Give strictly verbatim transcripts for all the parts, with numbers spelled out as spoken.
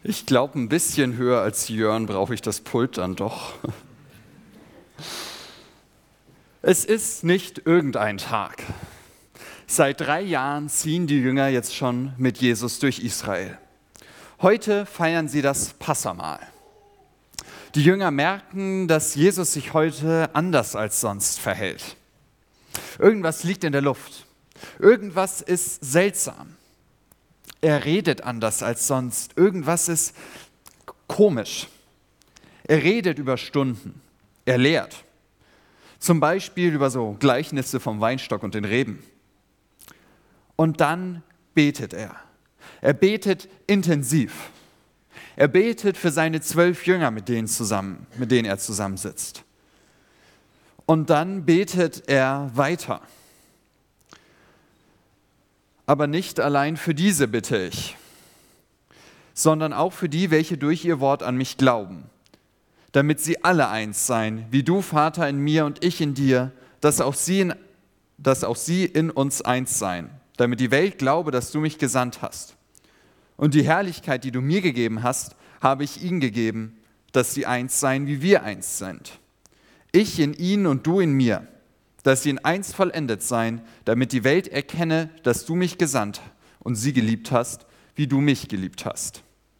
Ich glaube, ein bisschen höher als Jörn brauche ich das Pult dann doch. Es ist nicht irgendein Tag. Seit drei Jahren ziehen die Jünger jetzt schon mit Jesus durch Israel. Heute feiern sie das Passahmahl. Die Jünger merken, dass Jesus sich heute anders als sonst verhält. Irgendwas liegt in der Luft. Irgendwas ist seltsam. Er redet anders als sonst. Irgendwas ist komisch. Er redet über Stunden. Er lehrt. Zum Beispiel über so Gleichnisse vom Weinstock und den Reben. Und dann betet er. Er betet intensiv. Er betet für seine zwölf Jünger, mit denen, zusammen, mit denen er zusammensitzt. Und dann betet er weiter. Aber nicht allein für diese bitte ich, sondern auch für die, welche durch ihr Wort an mich glauben, damit sie alle eins seien, wie du, Vater, in mir und ich in dir, dass auch sie in, dass auch sie in uns eins seien, damit die Welt glaube, dass du mich gesandt hast. Und die Herrlichkeit, die du mir gegeben hast, habe ich ihnen gegeben, dass sie eins seien, wie wir eins sind. Ich in ihnen und du in mir, dass sie in eins vollendet seien, damit die Welt erkenne, dass du mich gesandt und sie geliebt hast, wie du mich geliebt hast.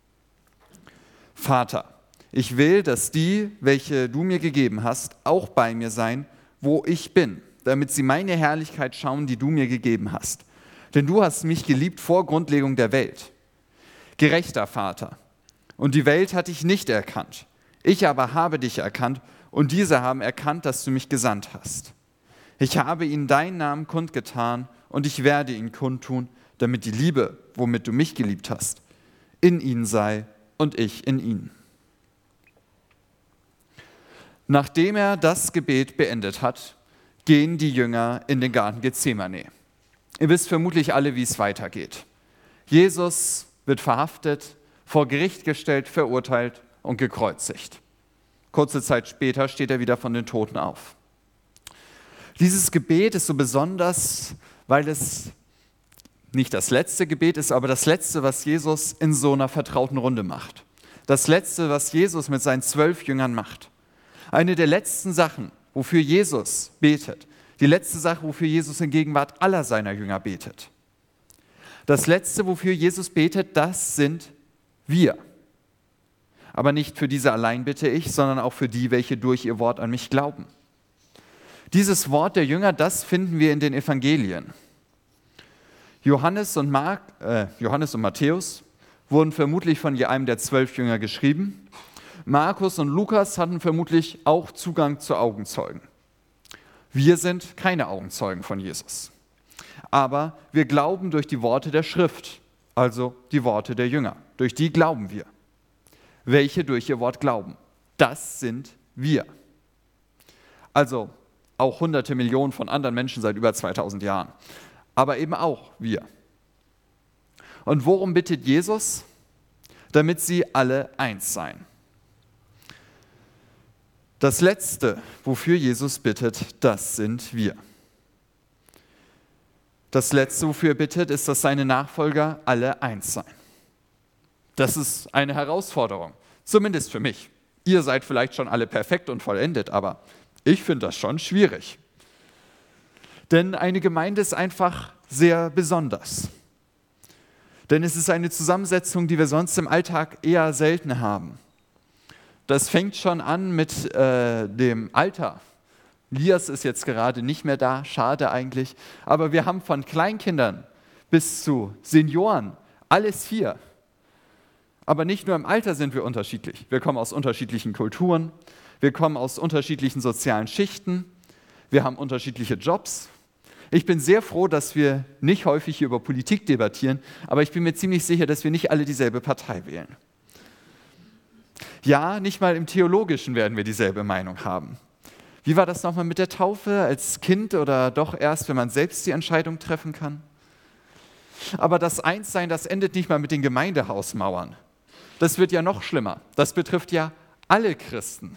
Vater, ich will, dass die, welche du mir gegeben hast, auch bei mir seien, wo ich bin, damit sie meine Herrlichkeit schauen, die du mir gegeben hast. Denn du hast mich geliebt vor Grundlegung der Welt. Gerechter Vater, und die Welt hat dich nicht erkannt. Ich aber habe dich erkannt, und diese haben erkannt, dass du mich gesandt hast. Ich habe ihnen deinen Namen kundgetan, und ich werde ihn kundtun, damit die Liebe, womit du mich geliebt hast, in ihnen sei und ich in ihnen. Nachdem er das Gebet beendet hat, gehen die Jünger in den Garten Gethsemane. Ihr wisst vermutlich alle, wie es weitergeht. Jesus wird verhaftet, vor Gericht gestellt, verurteilt und gekreuzigt. Kurze Zeit später steht er wieder von den Toten auf. Dieses Gebet ist so besonders, weil es nicht das letzte Gebet ist, aber das letzte, was Jesus in so einer vertrauten Runde macht. Das letzte, was Jesus mit seinen zwölf Jüngern macht. Eine der letzten Sachen, wofür Jesus betet. Die letzte Sache, wofür Jesus in Gegenwart aller seiner Jünger betet. Das letzte, wofür Jesus betet, das sind wir. Aber nicht für diese allein bitte ich, sondern auch für die, welche durch ihr Wort an mich glauben. Dieses Wort der Jünger, das finden wir in den Evangelien. Johannes und, Mark, äh, Johannes und Matthäus wurden vermutlich von je einem der zwölf Jünger geschrieben. Markus und Lukas hatten vermutlich auch Zugang zu Augenzeugen. Wir sind keine Augenzeugen von Jesus. Aber wir glauben durch die Worte der Schrift, also die Worte der Jünger. Durch die glauben wir. Welche durch ihr Wort glauben, das sind wir. Also auch hunderte Millionen von anderen Menschen seit über zweitausend Jahren. Aber eben auch wir. Und worum bittet Jesus? Damit sie alle eins seien. Das Letzte, wofür Jesus bittet, das sind wir. Das Letzte, wofür er bittet, ist, dass seine Nachfolger alle eins seien. Das ist eine Herausforderung, zumindest für mich. Ihr seid vielleicht schon alle perfekt und vollendet, aber ich finde das schon schwierig. Denn eine Gemeinde ist einfach sehr besonders. Denn es ist eine Zusammensetzung, die wir sonst im Alltag eher selten haben. Das fängt schon an mit äh, dem Alter. Lias ist jetzt gerade nicht mehr da, schade eigentlich. Aber wir haben von Kleinkindern bis zu Senioren alles hier. Aber nicht nur im Alter sind wir unterschiedlich. Wir kommen aus unterschiedlichen Kulturen, wir kommen aus unterschiedlichen sozialen Schichten, wir haben unterschiedliche Jobs. Ich bin sehr froh, dass wir nicht häufig hier über Politik debattieren, aber ich bin mir ziemlich sicher, dass wir nicht alle dieselbe Partei wählen. Ja, nicht mal im Theologischen werden wir dieselbe Meinung haben. Wie war das nochmal mit der Taufe als Kind oder doch erst, wenn man selbst die Entscheidung treffen kann? Aber das Einssein, das endet nicht mal mit den Gemeindehausmauern. Das wird ja noch schlimmer. Das betrifft ja alle Christen.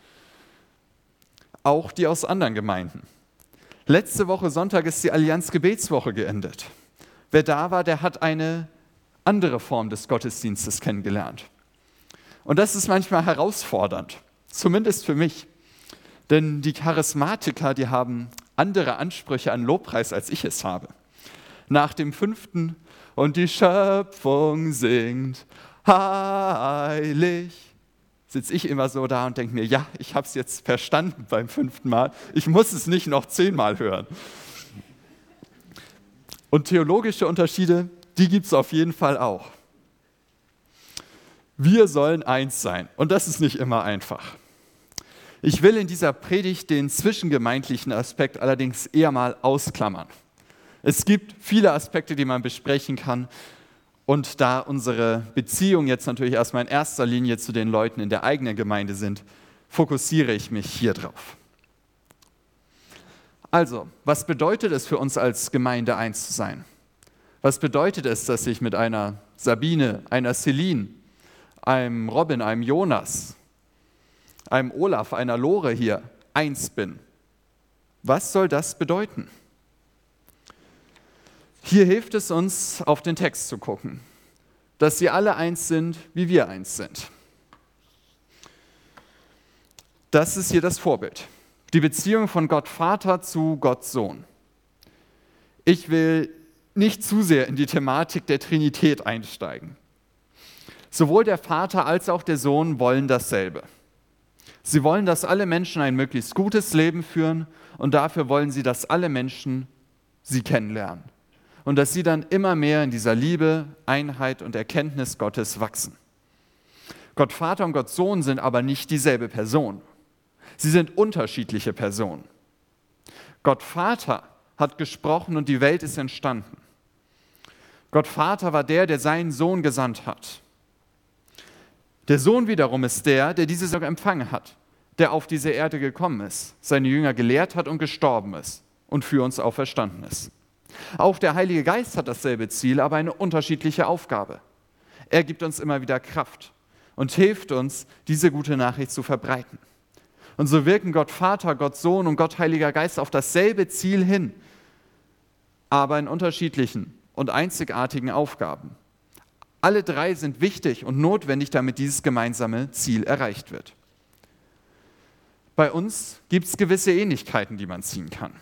Auch die aus anderen Gemeinden. Letzte Woche Sonntag ist die Allianz Gebetswoche geendet. Wer da war, der hat eine andere Formen des Gottesdienstes kennengelernt. Und das ist manchmal herausfordernd, zumindest für mich. Denn die Charismatiker, die haben andere Ansprüche an Lobpreis, als ich es habe. Nach dem fünften und die Schöpfung singt heilig, sitze ich immer so da und denke mir, ja, ich habe es jetzt verstanden beim fünften Mal. Ich muss es nicht noch zehnmal hören. Und theologische Unterschiede, die gibt es auf jeden Fall auch. Wir sollen eins sein und das ist nicht immer einfach. Ich will in dieser Predigt den zwischengemeindlichen Aspekt allerdings eher mal ausklammern. Es gibt viele Aspekte, die man besprechen kann. Und da unsere Beziehungen jetzt natürlich erstmal in erster Linie zu den Leuten in der eigenen Gemeinde sind, fokussiere ich mich hier drauf. Also, was bedeutet es für uns als Gemeinde eins zu sein? Was bedeutet es, dass ich mit einer Sabine, einer Celine, einem Robin, einem Jonas, einem Olaf, einer Lore hier eins bin? Was soll das bedeuten? Hier hilft es uns, auf den Text zu gucken, dass sie alle eins sind, wie wir eins sind. Das ist hier das Vorbild. Die Beziehung von Gott Vater zu Gott Sohn. Ich will nicht zu sehr in die Thematik der Trinität einsteigen. Sowohl der Vater als auch der Sohn wollen dasselbe. Sie wollen, dass alle Menschen ein möglichst gutes Leben führen und dafür wollen sie, dass alle Menschen sie kennenlernen. Und dass sie dann immer mehr in dieser Liebe, Einheit und Erkenntnis Gottes wachsen. Gott Vater und Gott Sohn sind aber nicht dieselbe Person. Sie sind unterschiedliche Personen. Gott Vater hat gesprochen und die Welt ist entstanden. Gott Vater war der, der seinen Sohn gesandt hat. Der Sohn wiederum ist der, der diese Sendung empfangen hat, der auf diese Erde gekommen ist, seine Jünger gelehrt hat und gestorben ist und für uns auferstanden ist. Auch der Heilige Geist hat dasselbe Ziel, aber eine unterschiedliche Aufgabe. Er gibt uns immer wieder Kraft und hilft uns, diese gute Nachricht zu verbreiten. Und so wirken Gott Vater, Gott Sohn und Gott Heiliger Geist auf dasselbe Ziel hin, aber in unterschiedlichen und einzigartigen Aufgaben. Alle drei sind wichtig und notwendig, damit dieses gemeinsame Ziel erreicht wird. Bei uns gibt es gewisse Ähnlichkeiten, die man ziehen kann.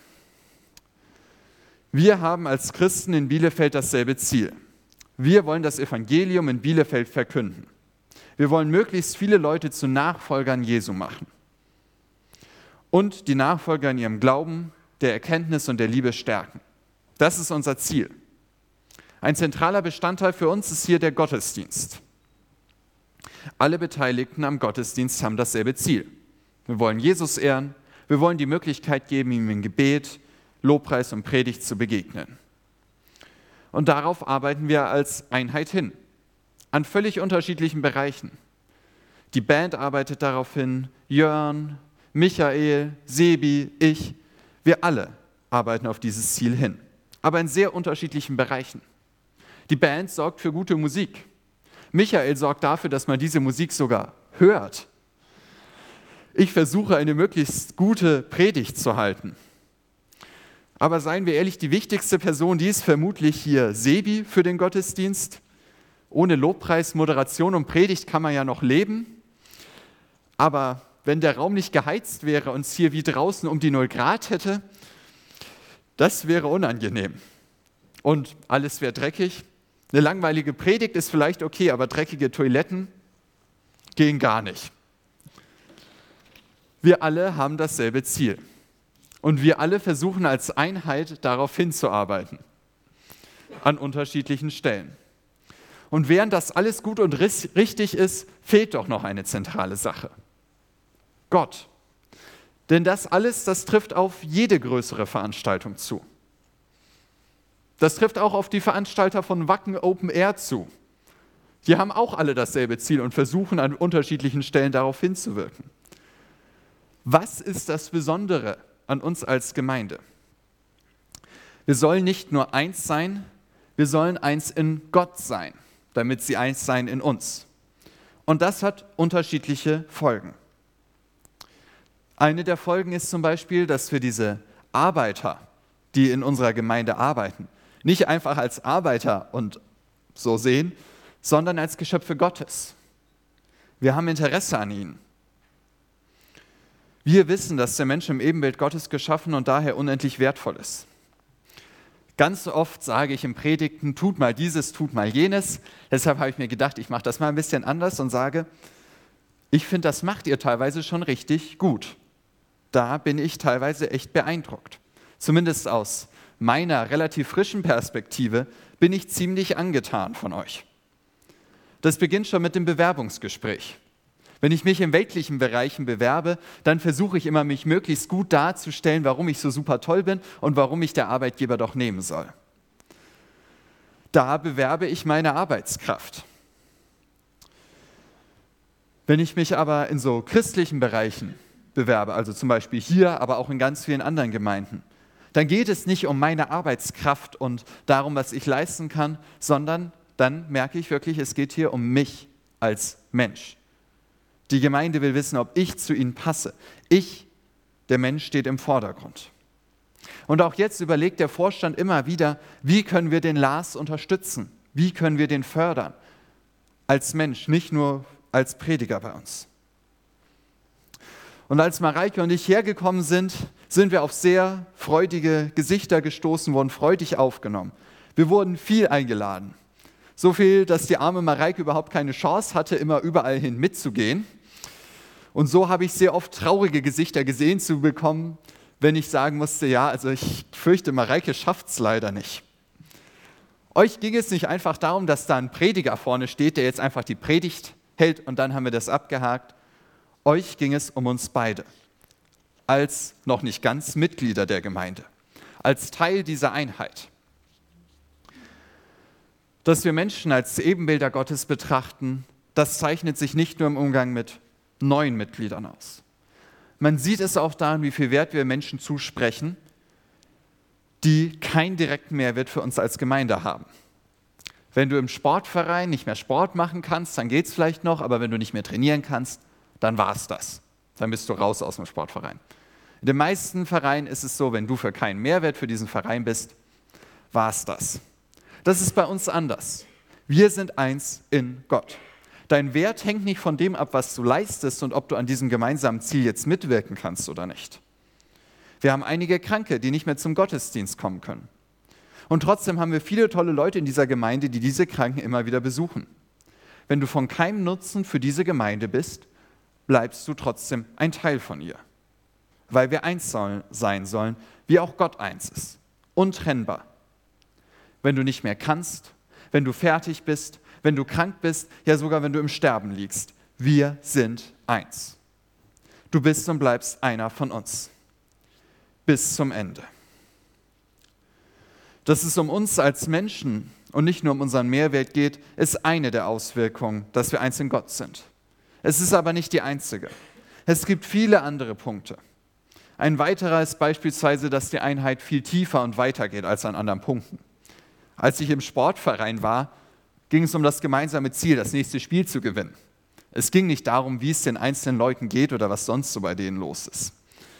Wir haben als Christen in Bielefeld dasselbe Ziel. Wir wollen das Evangelium in Bielefeld verkünden. Wir wollen möglichst viele Leute zu Nachfolgern Jesu machen. Und die Nachfolger in ihrem Glauben, der Erkenntnis und der Liebe stärken. Das ist unser Ziel. Ein zentraler Bestandteil für uns ist hier der Gottesdienst. Alle Beteiligten am Gottesdienst haben dasselbe Ziel. Wir wollen Jesus ehren, wir wollen die Möglichkeit geben, ihm in Gebet, Lobpreis und Predigt zu begegnen. Und darauf arbeiten wir als Einheit hin, an völlig unterschiedlichen Bereichen. Die Band arbeitet darauf hin, Jörn, Michael, Sebi, ich, wir alle arbeiten auf dieses Ziel hin, aber in sehr unterschiedlichen Bereichen. Die Band sorgt für gute Musik. Michael sorgt dafür, dass man diese Musik sogar hört. Ich versuche, eine möglichst gute Predigt zu halten. Aber seien wir ehrlich, die wichtigste Person, die ist vermutlich hier Sebi für den Gottesdienst. Ohne Lobpreis, Moderation und Predigt kann man ja noch leben. Aber wenn der Raum nicht geheizt wäre und es hier wie draußen um die null Grad hätte, das wäre unangenehm. Und alles wäre dreckig. Eine langweilige Predigt ist vielleicht okay, aber dreckige Toiletten gehen gar nicht. Wir alle haben dasselbe Ziel. Und wir alle versuchen als Einheit darauf hinzuarbeiten, an unterschiedlichen Stellen. Und während das alles gut und richtig ist, fehlt doch noch eine zentrale Sache. Gott. Denn das alles, das trifft auf jede größere Veranstaltung zu. Das trifft auch auf die Veranstalter von Wacken Open Air zu. Die haben auch alle dasselbe Ziel und versuchen an unterschiedlichen Stellen darauf hinzuwirken. Was ist das Besondere an uns als Gemeinde? Wir sollen nicht nur eins sein, wir sollen eins in Gott sein, damit sie eins sein in uns. Und das hat unterschiedliche Folgen. Eine der Folgen ist zum Beispiel, dass wir diese Arbeiter, die in unserer Gemeinde arbeiten, nicht einfach als Arbeiter und so sehen, sondern als Geschöpfe Gottes. Wir haben Interesse an ihnen. Wir wissen, dass der Mensch im Ebenbild Gottes geschaffen und daher unendlich wertvoll ist. Ganz oft sage ich in Predigten, tut mal dieses, tut mal jenes. Deshalb habe ich mir gedacht, ich mache das mal ein bisschen anders und sage, ich finde, das macht ihr teilweise schon richtig gut. Da bin ich teilweise echt beeindruckt. Zumindest aus meiner relativ frischen Perspektive bin ich ziemlich angetan von euch. Das beginnt schon mit dem Bewerbungsgespräch. Wenn ich mich in weltlichen Bereichen bewerbe, dann versuche ich immer, mich möglichst gut darzustellen, warum ich so super toll bin und warum mich der Arbeitgeber doch nehmen soll. Da bewerbe ich meine Arbeitskraft. Wenn ich mich aber in so christlichen Bereichen bewerbe, also zum Beispiel hier, aber auch in ganz vielen anderen Gemeinden, dann geht es nicht um meine Arbeitskraft und darum, was ich leisten kann, sondern dann merke ich wirklich, es geht hier um mich als Mensch. Die Gemeinde will wissen, ob ich zu ihnen passe. Ich, der Mensch, steht im Vordergrund. Und auch jetzt überlegt der Vorstand immer wieder, wie können wir den Lars unterstützen? Wie können wir den fördern? Als Mensch, nicht nur als Prediger bei uns. Und als Mareike und ich hergekommen sind, sind wir auf sehr freudige Gesichter gestoßen, wurden freudig aufgenommen. Wir wurden viel eingeladen. So viel, dass die arme Mareike überhaupt keine Chance hatte, immer überall hin mitzugehen. Und so habe ich sehr oft traurige Gesichter gesehen zu bekommen, wenn ich sagen musste, ja, also ich fürchte, Mareike schafft es leider nicht. Euch ging es nicht einfach darum, dass da ein Prediger vorne steht, der jetzt einfach die Predigt hält und dann haben wir das abgehakt. Euch ging es um uns beide, als noch nicht ganz Mitglieder der Gemeinde, als Teil dieser Einheit. Dass wir Menschen als Ebenbilder Gottes betrachten, das zeichnet sich nicht nur im Umgang mit neuen Mitgliedern aus. Man sieht es auch daran, wie viel Wert wir Menschen zusprechen, die keinen direkten Mehrwert für uns als Gemeinde haben. Wenn du im Sportverein nicht mehr Sport machen kannst, dann geht es vielleicht noch, aber wenn du nicht mehr trainieren kannst, dann war es das. Dann bist du raus aus dem Sportverein. In den meisten Vereinen ist es so, wenn du für keinen Mehrwert für diesen Verein bist, war es das. Das ist bei uns anders. Wir sind eins in Gott. Dein Wert hängt nicht von dem ab, was du leistest und ob du an diesem gemeinsamen Ziel jetzt mitwirken kannst oder nicht. Wir haben einige Kranke, die nicht mehr zum Gottesdienst kommen können. Und trotzdem haben wir viele tolle Leute in dieser Gemeinde, die diese Kranken immer wieder besuchen. Wenn du von keinem Nutzen für diese Gemeinde bist, bleibst du trotzdem ein Teil von ihr. Weil wir eins sollen, sein sollen, wie auch Gott eins ist. Untrennbar. Wenn du nicht mehr kannst, wenn du fertig bist, wenn du krank bist, ja sogar wenn du im Sterben liegst. Wir sind eins. Du bist und bleibst einer von uns. Bis zum Ende. Dass es um uns als Menschen und nicht nur um unseren Mehrwert geht, ist eine der Auswirkungen, dass wir eins in Gott sind. Es ist aber nicht die einzige. Es gibt viele andere Punkte. Ein weiterer ist beispielsweise, dass die Einheit viel tiefer und weiter geht als an anderen Punkten. Als ich im Sportverein war, ging es um das gemeinsame Ziel, das nächste Spiel zu gewinnen. Es ging nicht darum, wie es den einzelnen Leuten geht oder was sonst so bei denen los ist.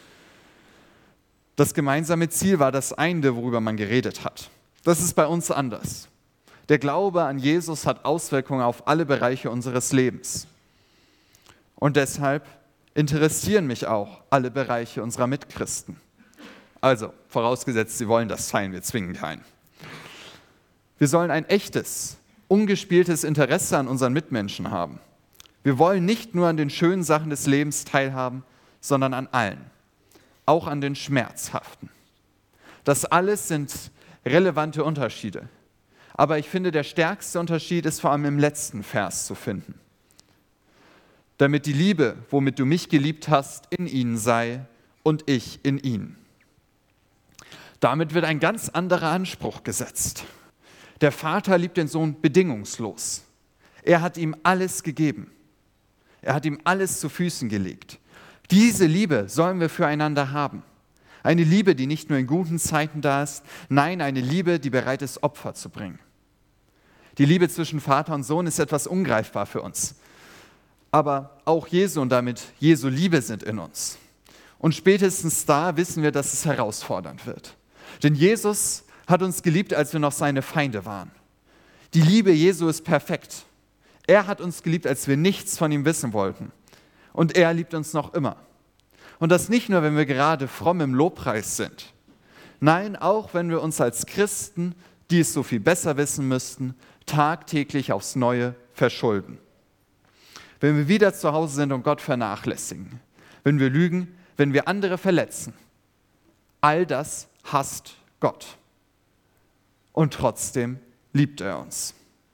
Das gemeinsame Ziel war das eine, worüber man geredet hat. Das ist bei uns anders. Der Glaube an Jesus hat Auswirkungen auf alle Bereiche unseres Lebens. Und deshalb interessieren mich auch alle Bereiche unserer Mitchristen. Also, vorausgesetzt, sie wollen das teilen, wir zwingen keinen. Wir sollen ein echtes, ungespieltes Interesse an unseren Mitmenschen haben. Wir wollen nicht nur an den schönen Sachen des Lebens teilhaben, sondern an allen, auch an den schmerzhaften. Das alles sind relevante Unterschiede. Aber ich finde, der stärkste Unterschied ist vor allem im letzten Vers zu finden. Damit die Liebe, womit du mich geliebt hast, in ihnen sei und ich in ihnen. Damit wird ein ganz anderer Anspruch gesetzt. Der Vater liebt den Sohn bedingungslos. Er hat ihm alles gegeben. Er hat ihm alles zu Füßen gelegt. Diese Liebe sollen wir füreinander haben. Eine Liebe, die nicht nur in guten Zeiten da ist, nein, eine Liebe, die bereit ist, Opfer zu bringen. Die Liebe zwischen Vater und Sohn ist etwas ungreifbar für uns. Aber auch Jesu und damit Jesu Liebe sind in uns. Und spätestens da wissen wir, dass es herausfordernd wird. Denn Jesus hat uns geliebt, als wir noch seine Feinde waren. Die Liebe Jesu ist perfekt. Er hat uns geliebt, als wir nichts von ihm wissen wollten. Und er liebt uns noch immer. Und das nicht nur, wenn wir gerade fromm im Lobpreis sind. Nein, auch wenn wir uns als Christen, die es so viel besser wissen müssten, tagtäglich aufs Neue verschulden. Wenn wir wieder zu Hause sind und Gott vernachlässigen. Wenn wir lügen, wenn wir andere verletzen. All das hasst Gott. Und trotzdem liebt er uns.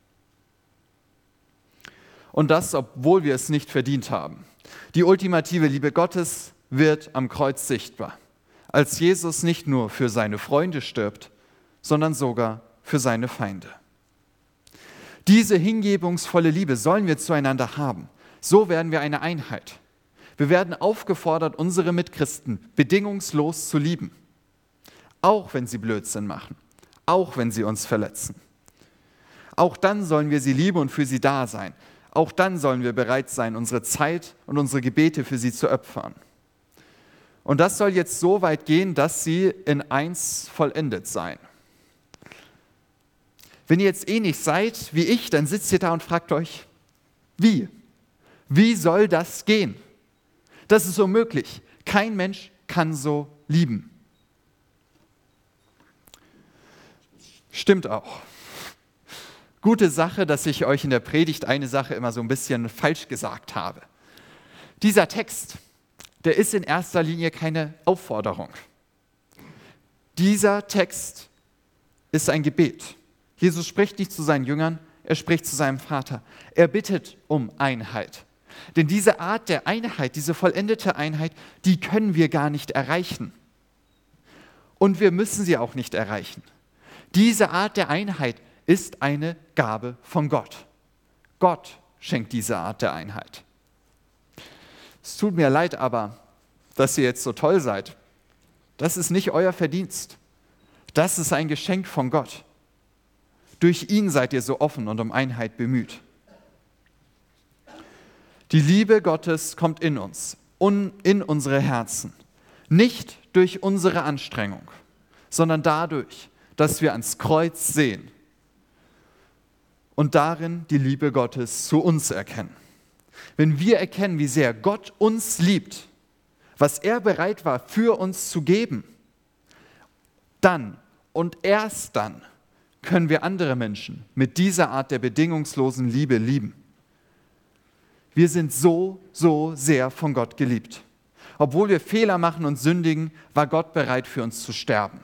Und das, obwohl wir es nicht verdient haben. Die ultimative Liebe Gottes wird am Kreuz sichtbar, als Jesus nicht nur für seine Freunde stirbt, sondern sogar für seine Feinde. Diese hingebungsvolle Liebe sollen wir zueinander haben. So werden wir eine Einheit. Wir werden aufgefordert, unsere Mitchristen bedingungslos zu lieben, auch wenn sie Blödsinn machen, auch wenn sie uns verletzen. Auch dann sollen wir sie lieben und für sie da sein. Auch dann sollen wir bereit sein, unsere Zeit und unsere Gebete für sie zu opfern. Und das soll jetzt so weit gehen, dass sie in eins vollendet sein. Wenn ihr jetzt ähnlich seid wie ich, dann sitzt ihr da und fragt euch, wie? Wie soll das gehen? Das ist unmöglich. Kein Mensch kann so lieben. Stimmt auch. Gute Sache, dass ich euch in der Predigt eine Sache immer so ein bisschen falsch gesagt habe. Dieser Text, der ist in erster Linie keine Aufforderung. Dieser Text ist ein Gebet. Jesus spricht nicht zu seinen Jüngern, er spricht zu seinem Vater. Er bittet um Einheit. Denn diese Art der Einheit, diese vollendete Einheit, die können wir gar nicht erreichen. Und wir müssen sie auch nicht erreichen. Diese Art der Einheit ist eine Gabe von Gott. Gott schenkt diese Art der Einheit. Es tut mir leid aber, dass ihr jetzt so toll seid. Das ist nicht euer Verdienst. Das ist ein Geschenk von Gott. Durch ihn seid ihr so offen und um Einheit bemüht. Die Liebe Gottes kommt in uns und in unsere Herzen. Nicht durch unsere Anstrengung, sondern dadurch, dass wir ans Kreuz sehen und darin die Liebe Gottes zu uns erkennen. Wenn wir erkennen, wie sehr Gott uns liebt, was er bereit war für uns zu geben, dann und erst dann können wir andere Menschen mit dieser Art der bedingungslosen Liebe lieben. Wir sind so, so sehr von Gott geliebt. Obwohl wir Fehler machen und sündigen, war Gott bereit für uns zu sterben.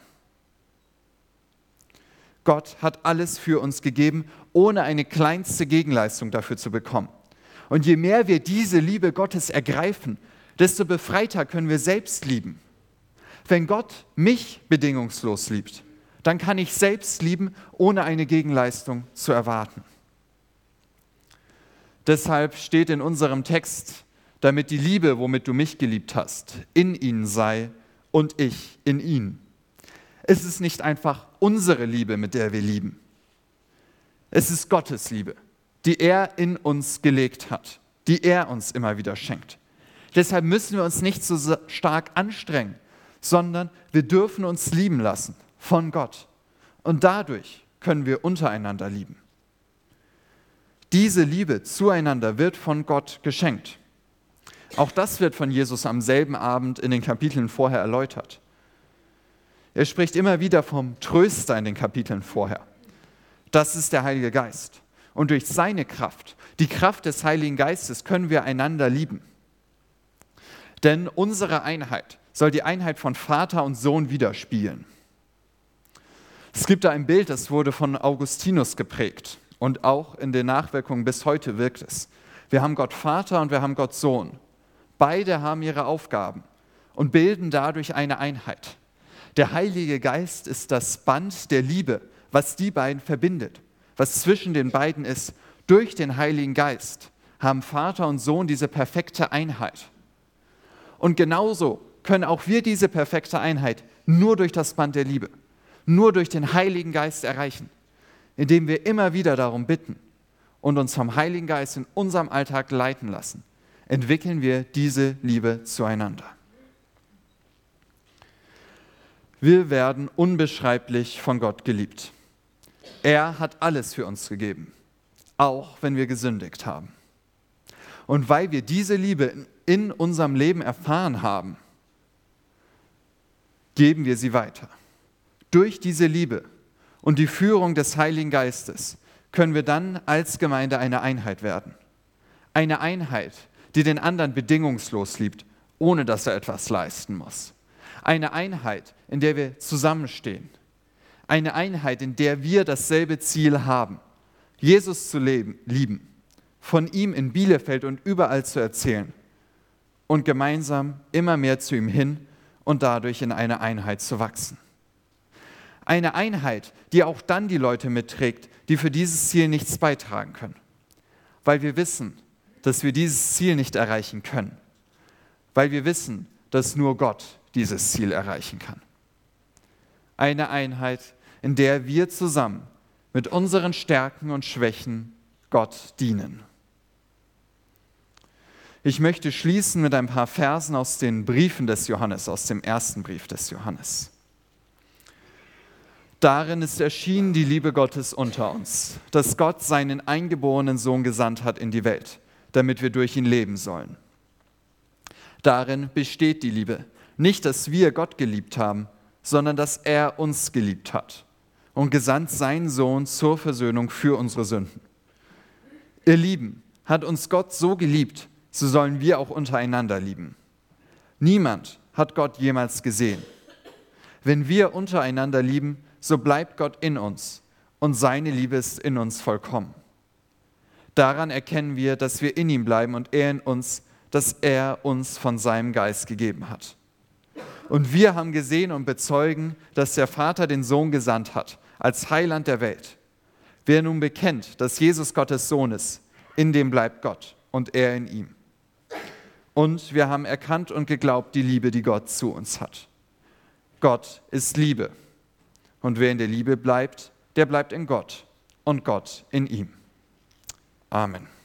Gott hat alles für uns gegeben, ohne eine kleinste Gegenleistung dafür zu bekommen. Und je mehr wir diese Liebe Gottes ergreifen, desto befreiter können wir selbst lieben. Wenn Gott mich bedingungslos liebt, dann kann ich selbst lieben, ohne eine Gegenleistung zu erwarten. Deshalb steht in unserem Text, damit die Liebe, womit du mich geliebt hast, in ihnen sei und ich in ihnen. Es ist nicht einfach unsere Liebe, mit der wir lieben. Es ist Gottes Liebe, die er in uns gelegt hat, die er uns immer wieder schenkt. Deshalb müssen wir uns nicht so stark anstrengen, sondern wir dürfen uns lieben lassen von Gott. Und dadurch können wir untereinander lieben. Diese Liebe zueinander wird von Gott geschenkt. Auch das wird von Jesus am selben Abend in den Kapiteln vorher erläutert. Er spricht immer wieder vom Tröster in den Kapiteln vorher. Das ist der Heilige Geist. Und durch seine Kraft, die Kraft des Heiligen Geistes, können wir einander lieben. Denn unsere Einheit soll die Einheit von Vater und Sohn widerspiegeln. Es gibt da ein Bild, das wurde von Augustinus geprägt und auch in den Nachwirkungen bis heute wirkt es. Wir haben Gott Vater und wir haben Gott Sohn. Beide haben ihre Aufgaben und bilden dadurch eine Einheit. Der Heilige Geist ist das Band der Liebe, was die beiden verbindet, was zwischen den beiden ist. Durch den Heiligen Geist haben Vater und Sohn diese perfekte Einheit. Und genauso können auch wir diese perfekte Einheit nur durch das Band der Liebe, nur durch den Heiligen Geist erreichen, indem wir immer wieder darum bitten und uns vom Heiligen Geist in unserem Alltag leiten lassen, entwickeln wir diese Liebe zueinander. Wir werden unbeschreiblich von Gott geliebt. Er hat alles für uns gegeben, auch wenn wir gesündigt haben. Und weil wir diese Liebe in unserem Leben erfahren haben, geben wir sie weiter. Durch diese Liebe und die Führung des Heiligen Geistes können wir dann als Gemeinde eine Einheit werden. Eine Einheit, die den anderen bedingungslos liebt, ohne dass er etwas leisten muss. Eine Einheit, in der wir zusammenstehen. Eine Einheit, in der wir dasselbe Ziel haben, Jesus zu leben, lieben, von ihm in Bielefeld und überall zu erzählen und gemeinsam immer mehr zu ihm hin und dadurch in eine Einheit zu wachsen. Eine Einheit, die auch dann die Leute mitträgt, die für dieses Ziel nichts beitragen können. Weil wir wissen, dass wir dieses Ziel nicht erreichen können. Weil wir wissen, dass nur Gott dieses Ziel erreichen kann. Eine Einheit, in der wir zusammen mit unseren Stärken und Schwächen Gott dienen. Ich möchte schließen mit ein paar Versen aus den Briefen des Johannes, aus dem ersten Brief des Johannes. Darin ist erschienen die Liebe Gottes unter uns, dass Gott seinen eingeborenen Sohn gesandt hat in die Welt, damit wir durch ihn leben sollen. Darin besteht die Liebe, nicht, dass wir Gott geliebt haben, sondern dass er uns geliebt hat und gesandt seinen Sohn zur Versöhnung für unsere Sünden. Ihr Lieben, hat uns Gott so geliebt, so sollen wir auch untereinander lieben. Niemand hat Gott jemals gesehen. Wenn wir untereinander lieben, so bleibt Gott in uns und seine Liebe ist in uns vollkommen. Daran erkennen wir, dass wir in ihm bleiben und er in uns, dass er uns von seinem Geist gegeben hat. Und wir haben gesehen und bezeugen, dass der Vater den Sohn gesandt hat, als Heiland der Welt. Wer nun bekennt, dass Jesus Gottes Sohn ist, in dem bleibt Gott und er in ihm. Und wir haben erkannt und geglaubt die Liebe, die Gott zu uns hat. Gott ist Liebe. Und wer in der Liebe bleibt, der bleibt in Gott und Gott in ihm. Amen.